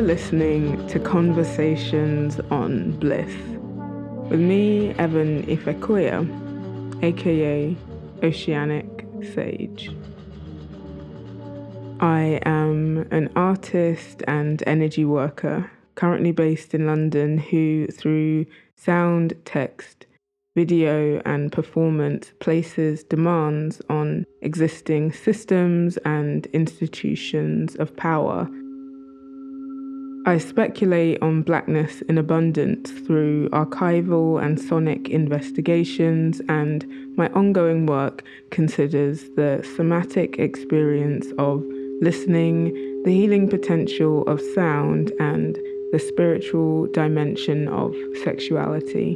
are listening to Conversations on Bliss with me, Evan Ifekoya, aka Oceanic Sage. I am an artist and energy worker currently based in London who, through sound, text, video and performance, places demands on existing systems and institutions of power. I speculate on blackness in abundance through archival and sonic investigations, and my ongoing work considers the somatic experience of listening, the healing potential of sound, and the spiritual dimension of sexuality.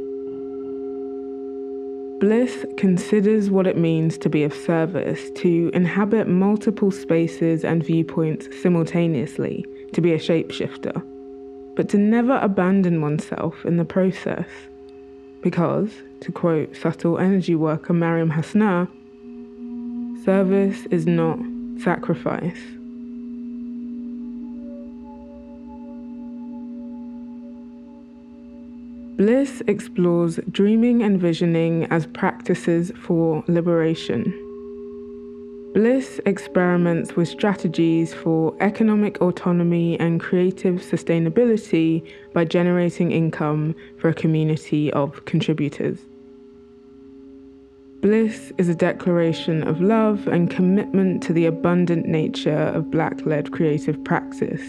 Bliss considers what it means to be of service, to inhabit multiple spaces and viewpoints simultaneously, to be a shapeshifter, but to never abandon oneself in the process. Because, to quote subtle energy worker Mariam Hasna, service is not sacrifice. Bliss explores dreaming and visioning as practices for liberation. Bliss experiments with strategies for economic autonomy and creative sustainability by generating income for a community of contributors. Bliss is a declaration of love and commitment to the abundant nature of Black-led creative practice.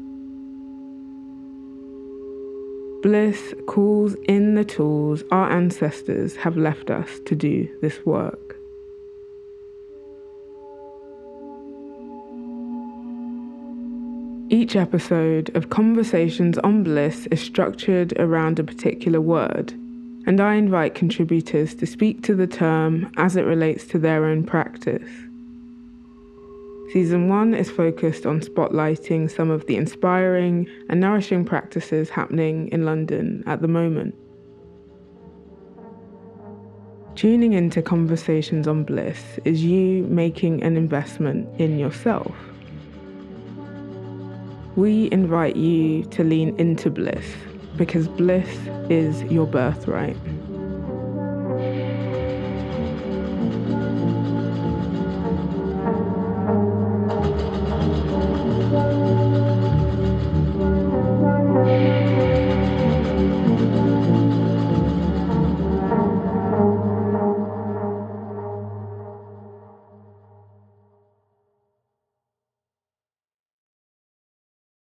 Bliss calls in the tools our ancestors have left us to do this work. Each episode of Conversations on Bliss is structured around a particular word, and I invite contributors to speak to the term as it relates to their own practice. Season 1 is focused on spotlighting some of the inspiring and nourishing practices happening in London at the moment. Tuning into Conversations on Bliss is you making an investment in yourself. We invite you to lean into bliss because bliss is your birthright.